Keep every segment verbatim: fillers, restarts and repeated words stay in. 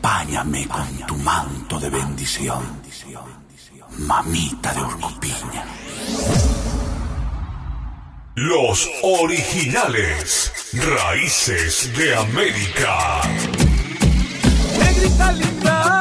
Apáñame con tu manto de bendición, mamita de Orcopiña. Los originales, Raíces de América. Negrita linda.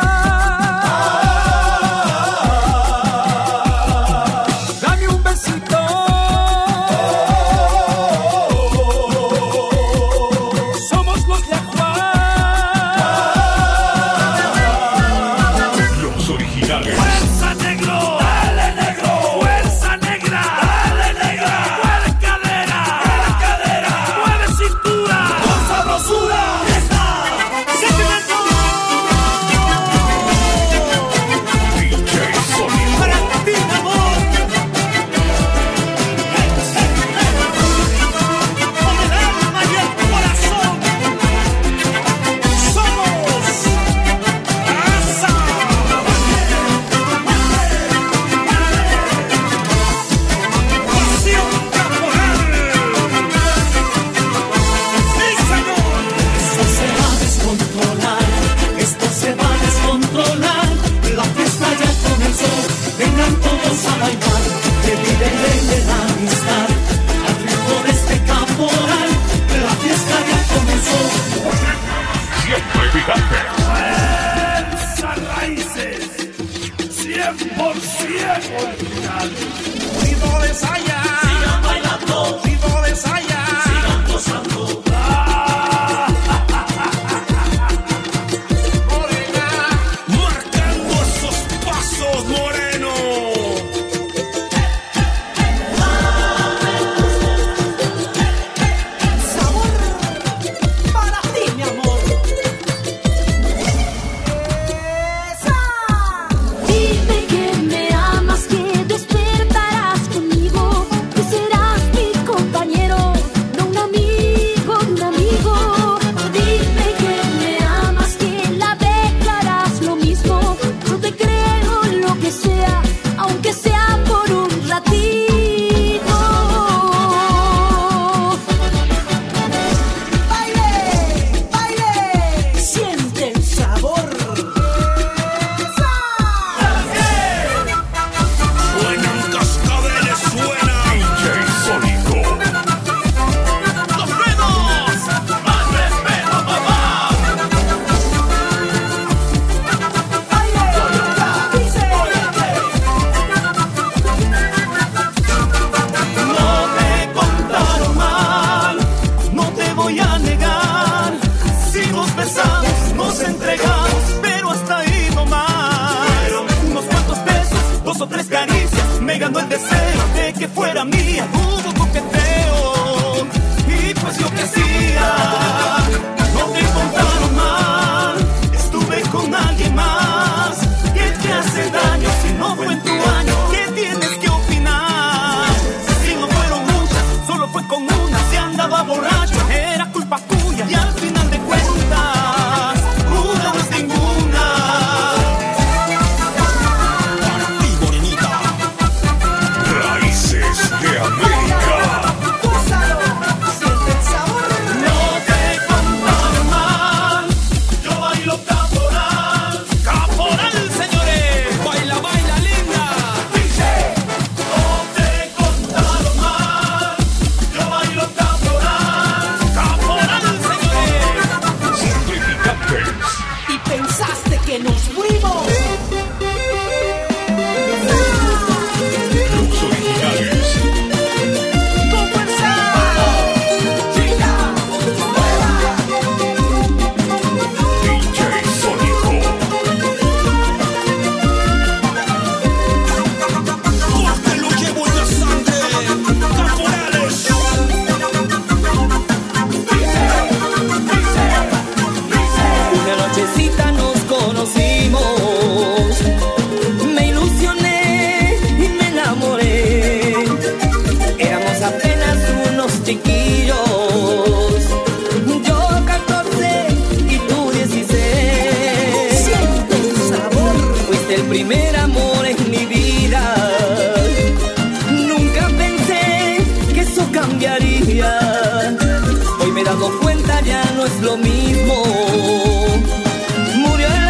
Hoy me he dado cuenta, ya no es lo mismo. Murió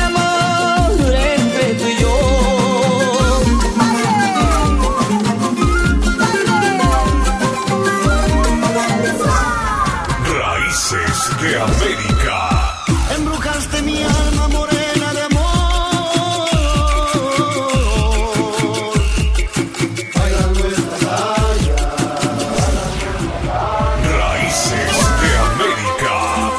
de América. Embrujaste mi alma morena de amor. Bailando esta playa. Raíces de América.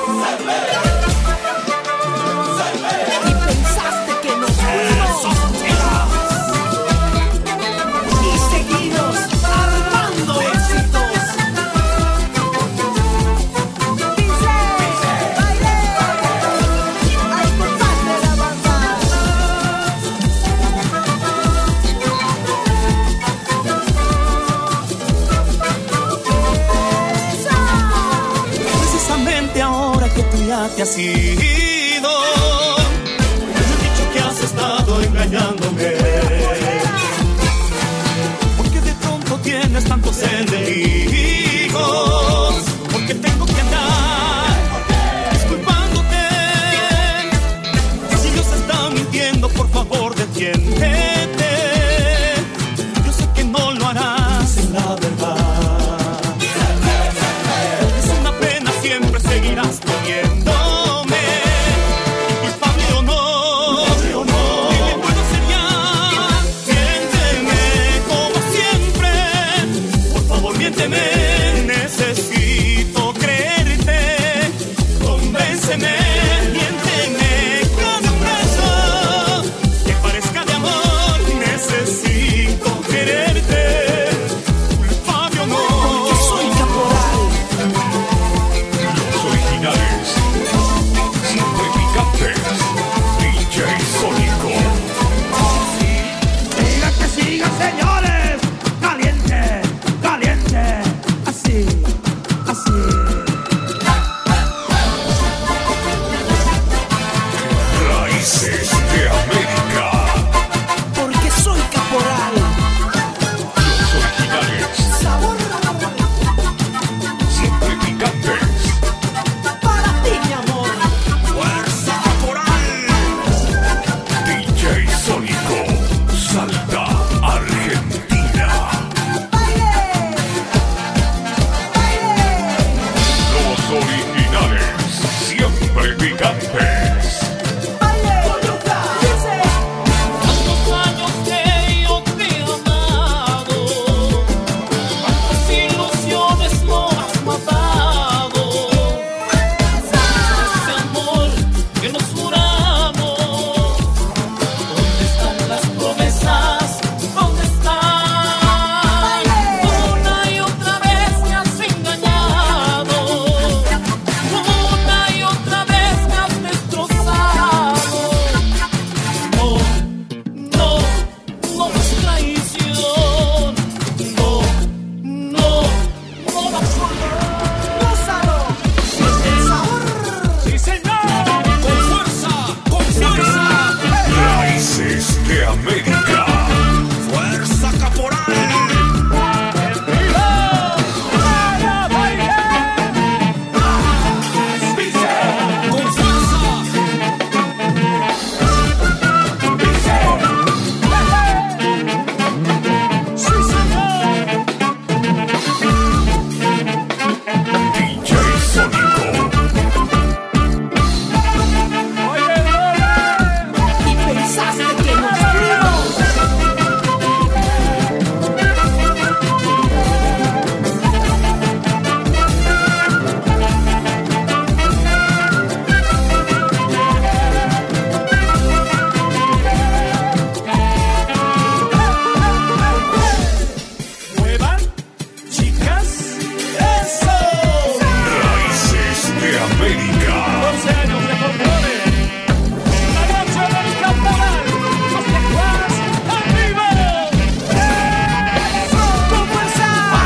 Y pensaste que nos fuimos y seguimos armando éxitos. Dice, baile, hay compadre la banda. Esa. Precisamente ahora que tú ya te has ido, me has dicho que has estado engañándome. Porque de pronto tienes tantos enemigos. Porque tengo que andar disculpándote. Si Dios está mintiendo, por favor defiéndete. Yo sé que no lo harás en la verdad. Es una pena, siempre seguirás poniéndome culpable o no. ¿Qué le puedo hacer ya? Miénteme como siempre. Por favor, miénteme. Necesito creerte. Convénceme. Miénteme con un beso que parezca de amor. Necesito quererte. Culpable o no. Porque soy caporal. Los originales, siempre picantes. D J Sónico. Diga que siga, señores. Caliente, caliente. Así, así. Raíces de América. Porque soy caporal. Los originales, Sabor siempre picantes. para ti, mi amor. Fuerza Caporal. D J Sónico, Salta, Argentina. Baile, baile. Los originales, siempre picantes. Tantos años que yo te he amado, cuántas ilusiones no has matado. Ese amor que nos juramos, ¿dónde están las promesas? ¿Dónde están? Una y otra vez me has engañado, una y otra vez me has destrozado. No, no, no más traición. No, no, no más Gózalo. Sabor. Sí, señor, con fuerza, con fuerza. Raíces de América. Fuerza Caporal. Con fuerza. Sí, señor. D J Sónico. Y pensaste que nos fuimos. Muevan, chicas, eso. Raíces de América. doce años de folclore. La noche del caporal. Los tecuas arriba. Con fuerza.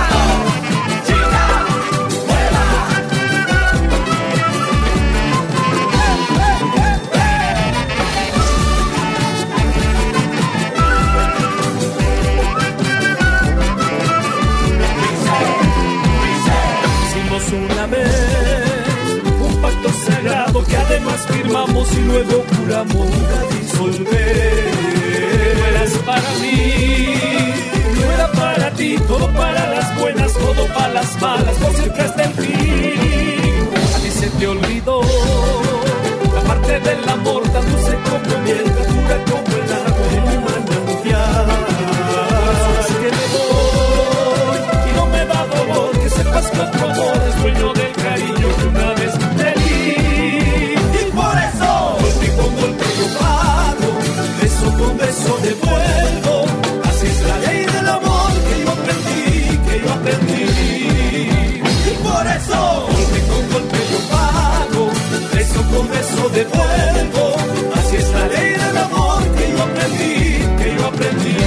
Hicimos una vez un pacto sagrado que además firmamos y luego juramos nunca disolver. No eras para mí, no era para ti, todo para las buenas, todo para las malas, por siempre hasta el fin. A ti se se te olvidó la parte del amor tan dulce como miel, tan pura como el agua de un manantial. Es que me voy y no me da dolor que sepas que otro amor es dueño del cariño que una vez te di. Y por eso golpe con golpe yo pago, beso con beso devuelvo. Así es la ley del amor que yo aprendí, que yo aprendí. Y por eso golpe con golpe yo pago, beso con beso devuelvo. Así es la ley del amor que yo aprendí, que yo aprendí.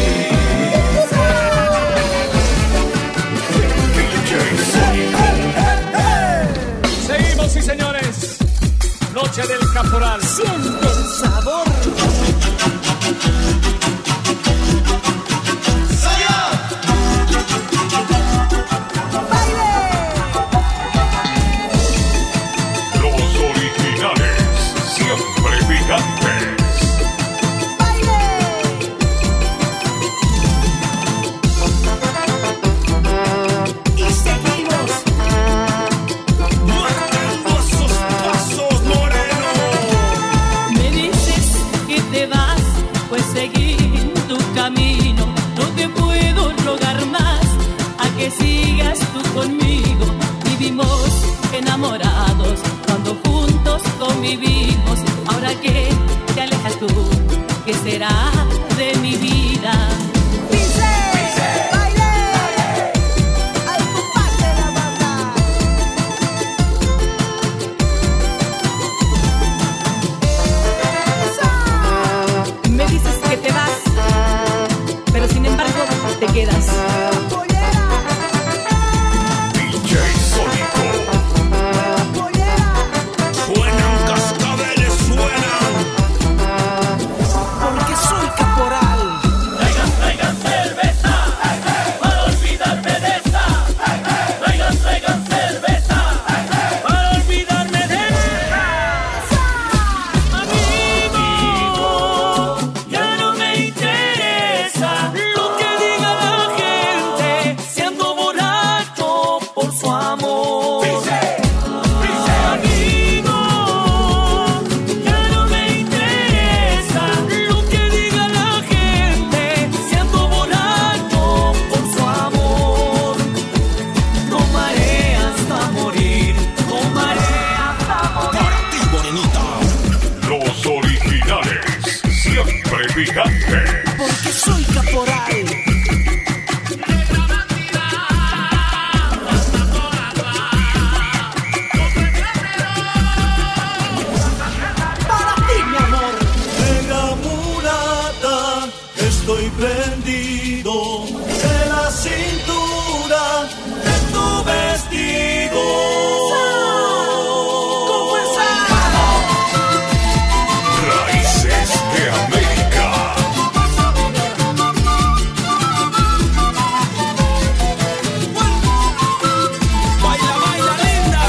Seguimos, sí señores. Noche del Caporal. Siente el sabor. Los originales, siempre picantes. Y seguimos. Marcando esos pasos, Moreno. Me dices que te vas, pues seguir tu camino. No te puedo rogar más a que sigas tú conmigo. Vivimos enamorados cuando juntos convivimos. Ahora que te alejas tú, ¿qué será de mi vida? Dice, baile, al compás de la banda. Esa. Me dices que te vas, pero sin embargo te quedas. Pollera, D J Sónico. pollera. Suenan cascabeles, suenan. Porque soy caporal. Traigan, traigan cerveza para olvidarme de esta. Traigan, traigan cerveza para olvidarme de esta. Amigo, ya no me interesa lo que diga la gente, siendo borracho por su amor. Amigo, ya no me interesa lo que diga la gente, siendo borracho por su amor. Tomaré hasta morir, tomaré hasta morir. Para ti, morenita. Los originales, siempre picantes. Porque soy caporal. Para ti, mi amor. Negra mulata, estoy prendido de la cintura de tu vestido. Con fuerza. Raíces de América. Baila, baila, linda.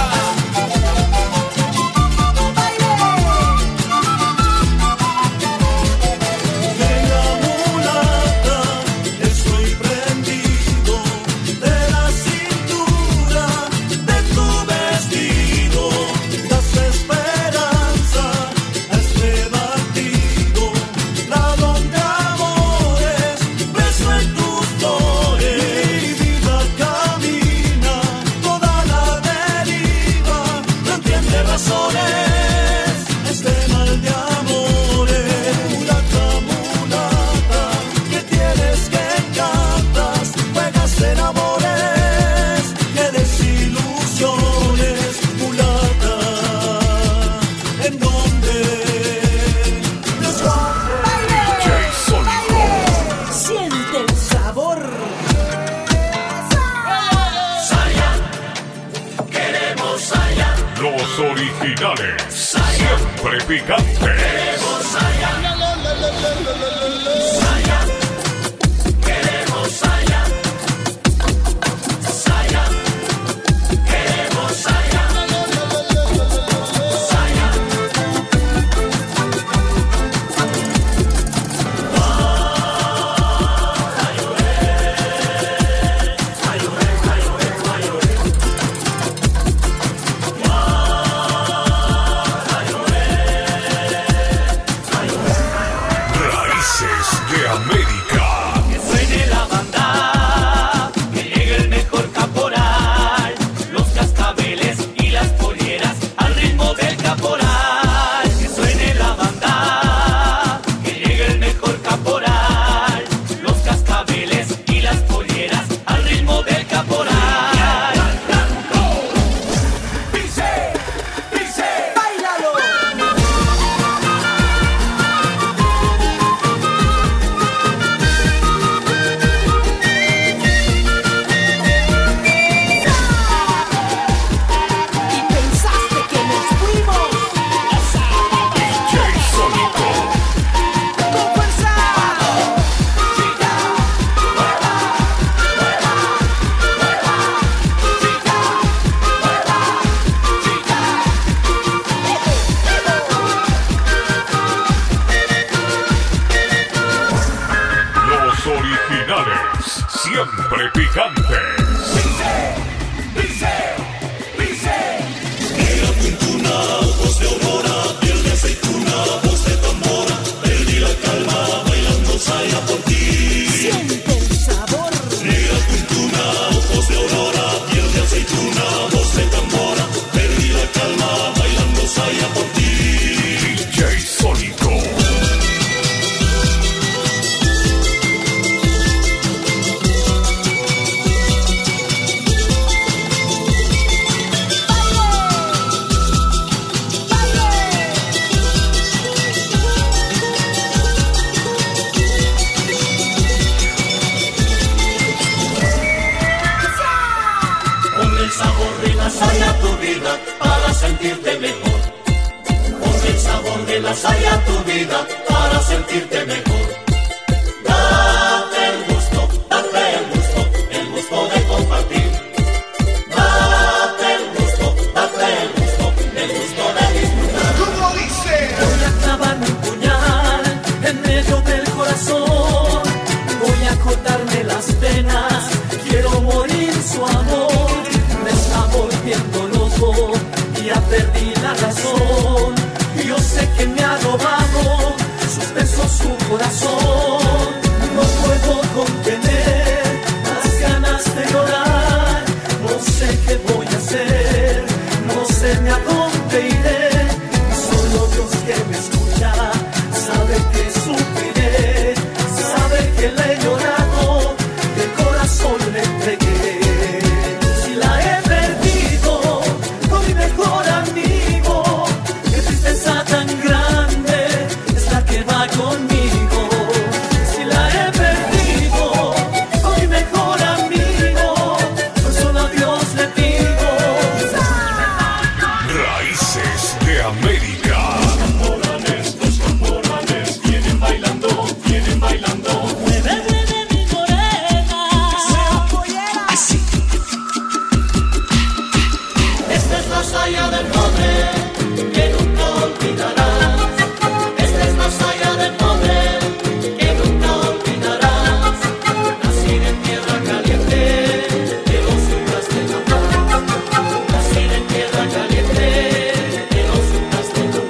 Negra mulata, estoy prendido de la cintura de tu vestido. Das esperanza a este batido, ladrón de amores, beso en tus flores. Mi vida camina toda la deriva, no entiende razones este mal de amores. Mulata, mulata, que tienes que encantas, juegas en amores, que desilusiones. Mulata, ¿en dónde? Let's go. D J Sónico. Siente el sabor. Los originales, siempre picantes. siempre picante. Siente el sabor. D J Sónico. Ponle el sabor de la saya a tu vida para sentirte mejor. Ponle el sabor de la saya a tu vida para sentirte mejor. Date el gusto, date el gusto, el gusto de compartir. Date el gusto, date el gusto, el gusto de disfrutar. ¿Cómo dice? Voy a clavarme un puñal en medio del corazón. Voy a cortarme las venas. Quiero morir su amor. Me está volviendo loco. Ya perdí la razón. Yo sé que me ha robado sus besos, su corazón. No puedo contener las ganas de llorar. No sé qué voy a hacer. No sé ni a dónde iré. Solo Dios que me escucha sabe que sufriré, sabe que le he llorado, de corazón le entregué. Si la he perdido con mi mejor amigo, qué tristeza tan grande es la que va conmigo. Si la he perdido con mi mejor amigo, pues solo a Dios le pido. Raíces de América. Mueve, mueve mi morena. Esta es la saya del pobre que nunca olvidarás. Esta es la saya del pobre que nunca olvidarás. Nacida en tierra caliente, de los umbras de la paz. Nacida en tierra caliente, de los umbras de la paz.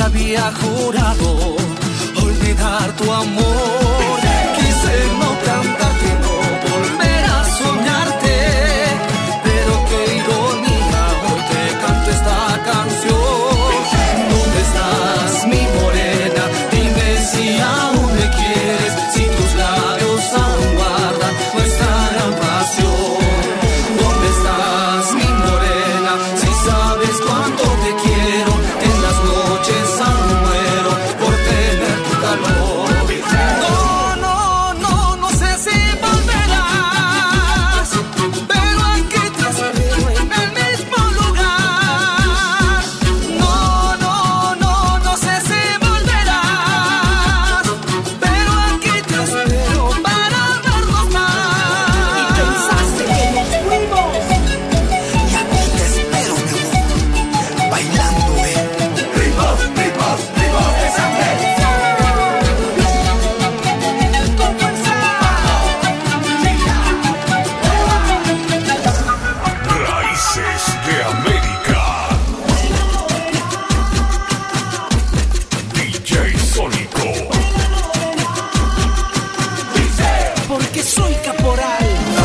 había jurado olvidar tu amor. Quise no cantarte, no volver a soñarte, pero qué ironía, hoy te canto esta canción. ¿Dónde estás, mi morena? Dime si aún me quieres, si tus labios aún guardan nuestra gran pasión. ¿Dónde estás, mi morena? Si sabes cuánto te quiero, en las noches aún muero por tener tu calor. No, no, no, no sé si volverás, pero aquí te espero en el mismo lugar. No, no, no, no sé si volverás, pero aquí te espero para vernos más. Pensaste que nos fuimos. Y aquí te espero, mi amor, bailando, eh. Ritmos, ritmos, ritmos de sangre. Con fuerza. Raíces de América. D J Sónico. Porque soy caporal.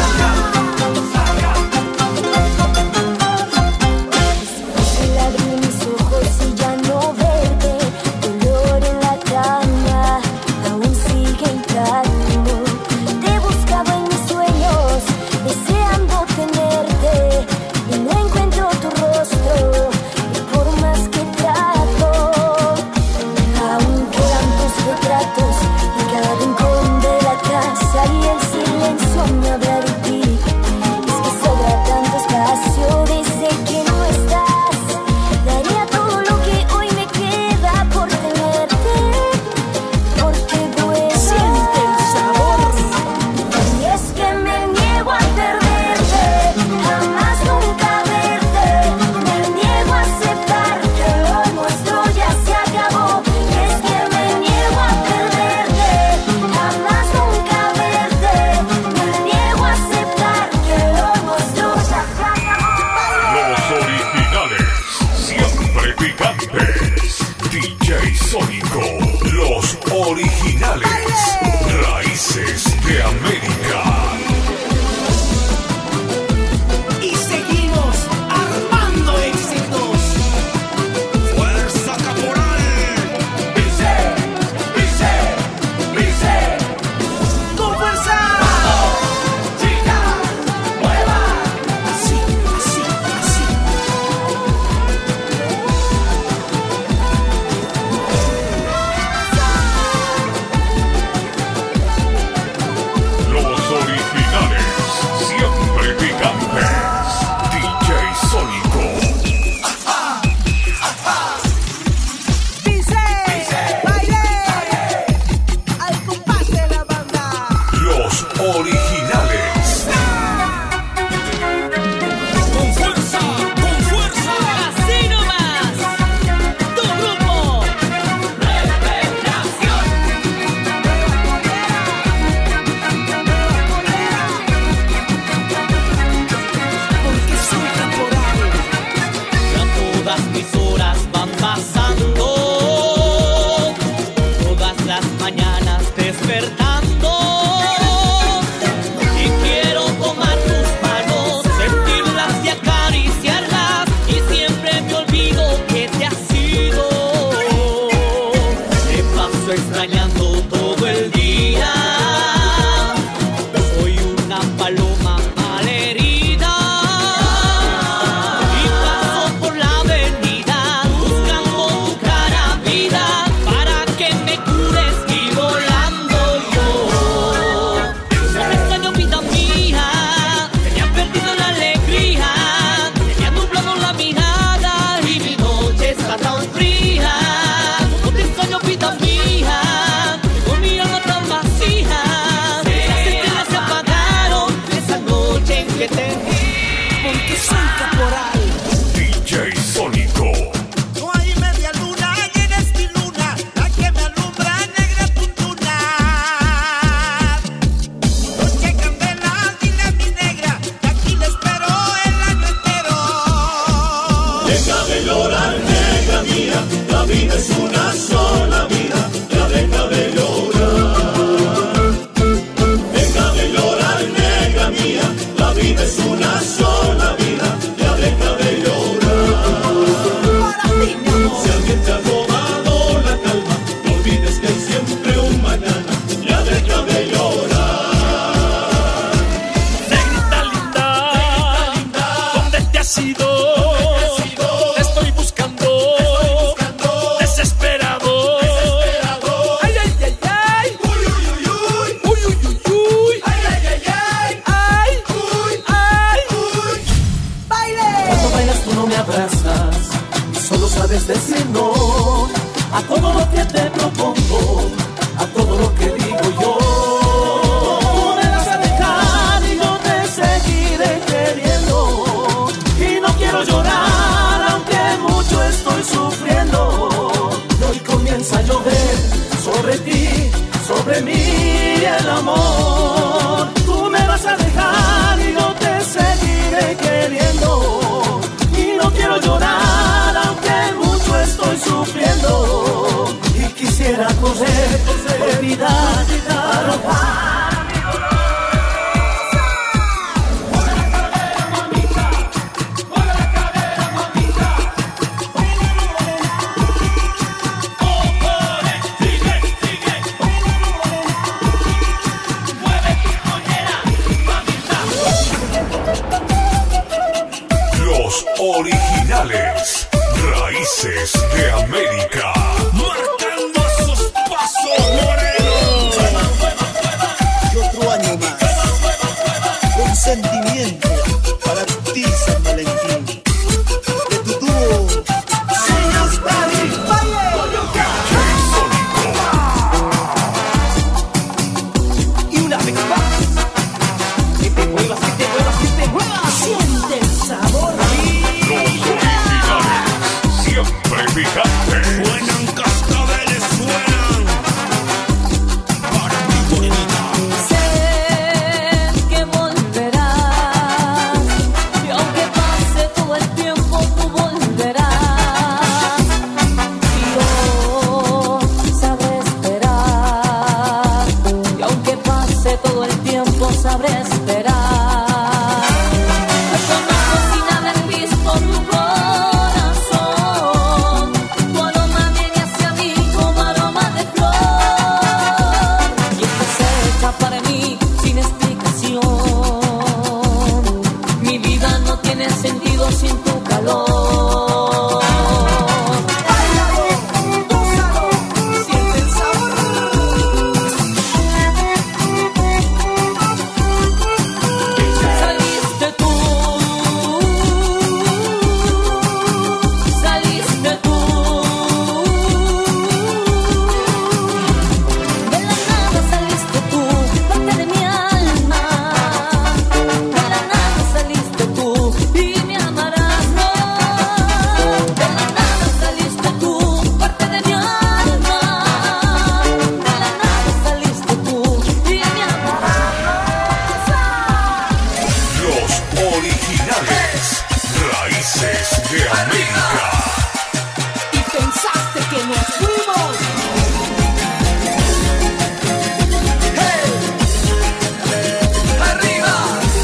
Al abrir mis ojos y ya no verte, dolor en la cama aún sigue intacto. Te buscaba en mis sueños, deseando tenerte, y no encuentro tu rostro, y por más que trato, aún quedan tus retratos en cada rincón de la casa, y el silencio me habla de ti. Es que sobra tanto espacio desde que no estás. Daría todo lo que hoy me queda por tenerte, porque vuelvas. Siente el sabor. Y es que me niego a perderte, jamás nunca verte. Me niego a aceptar que lo nuestro ya se acabó. Es que me niego a perderte, jamás nunca verte. Me niego a aceptar que lo nuestro ya se acabó. Los originales, siempre picantes. D J Sónico, los originales. Raíces de América. Y seguimos armando éxitos. Fuerza caporal. Dice, dice, dice. Con fuerza. Chica, mueva. Así, así, así. Los originales, siempre picantes. D J Sónico. Dice, baile. Al compás de la banda. Los originales. Con fuerza, con fuerza. Así nomás, tu grupo. Porque soy caporal. Ya todas mis horas van pasando, todas las mañanas despertando, y quiero tomar tus manos, sentirlas y acariciarlas, y siempre me olvido que te has ido. Te paso extrañando todo el día, soy una paloma malherida, y paso por la avenida buscando tu cara vida, para que me cures y volando yo. No te extraño, vida mía, tenía perdido la alegría, tenía nublado la mirada y mi noche está tan fría. No te extraño, vida mía, con mi alma tan vacía, esas estrellas se apagaron esa noche en que te vi. Porque soy caporal. D J Sónico. No hay media luna, eres mi luna, la que me alumbra, negra puntuna. Noche candela, dile a mi negra, que aquí la espero el año entero. Deja de llorar, negra mía, la vida es una has sido? Te estoy buscando, desesperado. Ay, ay, ay, ay. Uy, uy, uy, uy. Uy, uy, uy, uy. Ay, ay, ay, ay. Ay, uy, ay, uy. Baile. Cuando bailas tú no me abrazas, solo sabes decir no a todo lo que te propongo, a todo lo que digo yo. Tú me vas a dejar y yo te seguiré queriendo. Y no quiero llorar, aunque mucho estoy sufriendo. Y hoy comienza a llover sobre ti, sobre mí el amor. Tú me vas a dejar y yo te seguiré queriendo. Y no quiero llorar, aunque mucho estoy sufriendo. Y quisiera poder olvidar, arrojar mi dolor. Mueve la cadera, mamita. Mueve la cadera, mamita. Oh, pone, sigue, sigue. Mueve tu pollera, mamita. Los originales. Raíces de América. Marcando sus pasos, Moreno. Y otro año más, con sentimiento para ti, San Valentín. De tu dúo, Sueños Daddy, baile. Y una vez más, que te muevas, que te muevas, que te muevas. Siente el sabor. Los originales. Siempre picantes. Suenan cascabeles, suenan. Para mi bonita. Sé que volverás, y aunque pase todo el tiempo, tú volverás. Y yo sabré esperar, y aunque pase todo el tiempo, sabré esperar. Conozco sin haber visto tu corazón, tu aroma viene hacia mí como aroma de flor, y estás hecha para mí sin explicación. Mi vida no tiene sentido sin tu calor. Báilalo, gózalo, siente el sabor. Saliste tú, saliste tú, de la nada saliste tú, parte de mi alma, de la nada saliste tú y me amarás, no, de la nada saliste tú, parte de mi alma, de la nada saliste tú y me amarás. Los originales. Raíces de América. Y pensaste que nos fuimos. ¡Hey! ¡Arriba!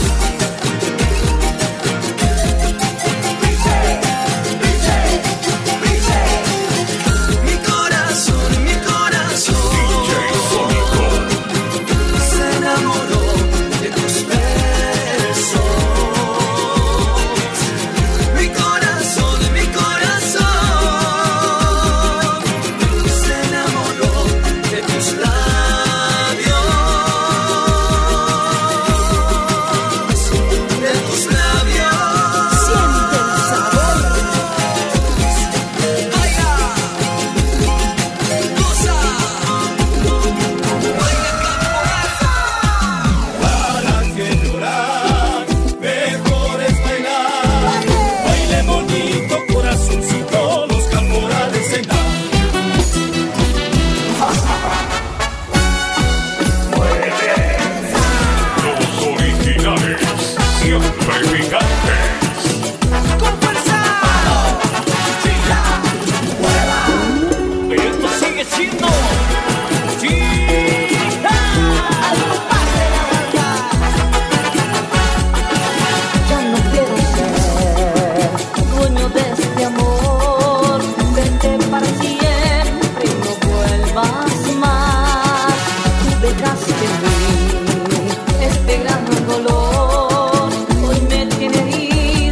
Mi corazón, mi corazón D J Sónico. se enamoró de tus besos. Mi corazón, mi corazón se enamoró de tus labios, de tus labios. Siente el sabor. Baila, goza, baila caporaza. ¿Para qué llorar? Mejor es bailar. Baile bonito, corazoncito, los caporales en la. Los originales. Siempre picantes. ¡Con fuerza! Pero esto sigue siendo. Sí. ¡Al compás de la banda! Ya no quiero ser dueño de este amor. Vete para siempre y no vuelvas más. Tú dejaste en mí este gran dolor. Hoy me tiene herido.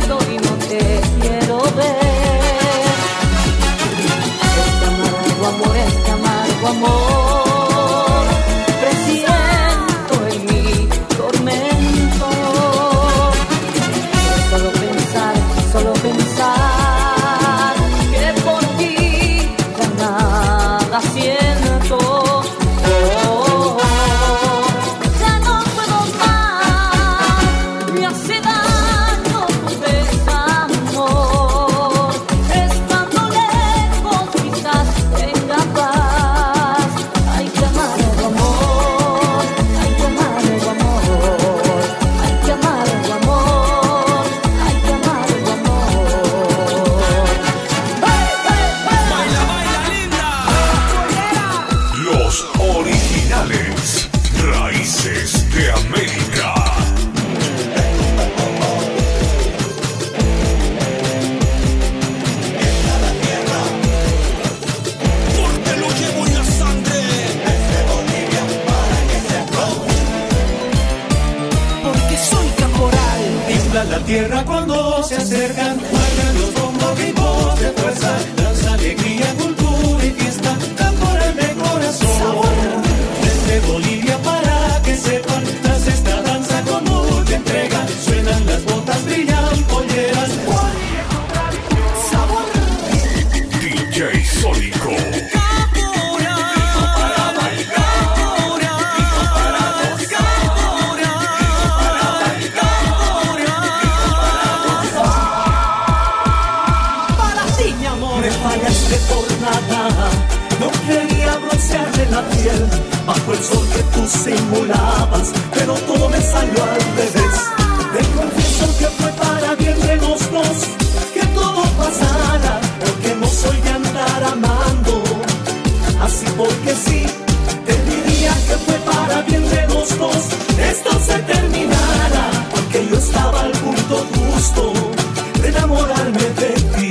tiembla la tierra cuando se acercan. Marcan los bombos, ritmos de fuerza, danza, alegría, cultura y fiesta, temporal de corazón. Desde Bolivia para que sepan, tras esta danza con mucha entrega, suenan las botas, brillan polleras. D J Sónico. No quería broncearme la piel bajo el sol que tú simulabas, pero todo me salió al revés. Te confieso que fue para bien de los dos que todo pasara, porque no soy de andar amando así porque sí. Te diría que fue para bien de los dos esto se terminara, porque yo estaba al punto justo de enamorarme de ti.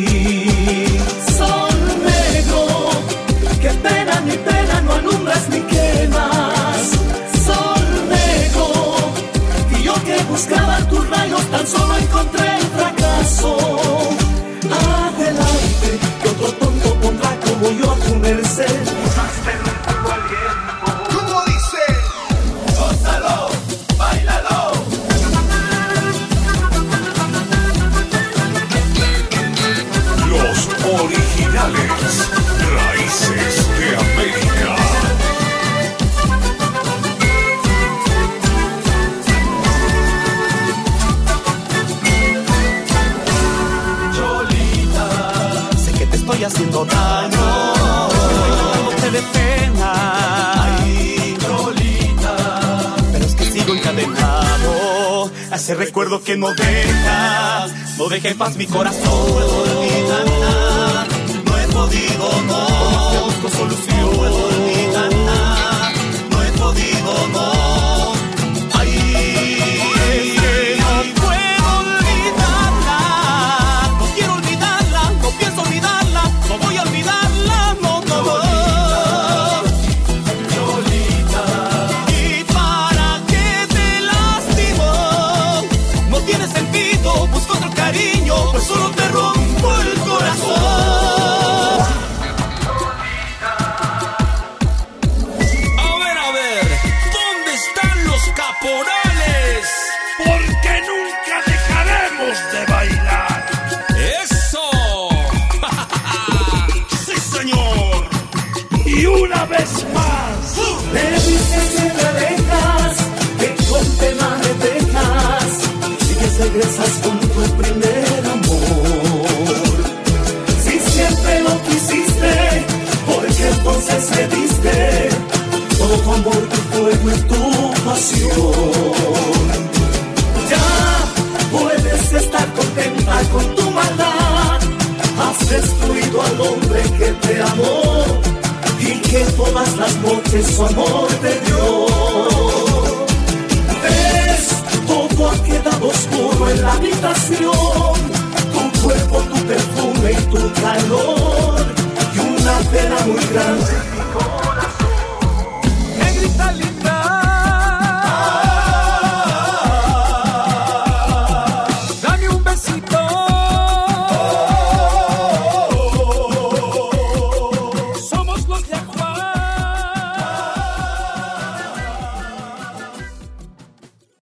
Qué pena, mi pena, no alumbras ni quemas. Sol negro, y yo que buscaba tus rayos tan solo encontré el fracaso. Adelante, que otro tonto pondrá como yo a tu merced. ¿Cómo dice? Gózalo, báilalo. Los originales. Raíces de América. Cholita, sé que te estoy haciendo daño, no te dé pena. Ay, Cholita, pero es que sigo encadenado a ese recuerdo que no deja, no deja en paz mi corazón. No puedo olvidarla, no he podido, no. Te busco solución. No puedo olvidarla, no he podido, no. Ay, no puedo olvidarla, no quiero olvidarla, no pienso olvidarla, no voy a olvidarla, no, no, no. Cholita, ¿y para qué te lastimo? No tiene sentido, busco otro cariño, pues solo te rompo el corazón. Caporales, porque nunca dejaremos de bailar. ¡Eso! ¡Sí, señor! Y una vez más, me dices que me alejas, que con pena me dejas y que regresas con tu primer amor. Si siempre lo quisiste, porque entonces me diste todo tu amor, tu fuego y tu pasión. Ya puedes estar contenta con tu maldad. Has destruido al hombre que te amó y que todas las noches su amor te dio. Ves, todo ha quedado oscuro en la habitación. Tu cuerpo, tu perfume y tu calor, y una pena muy grande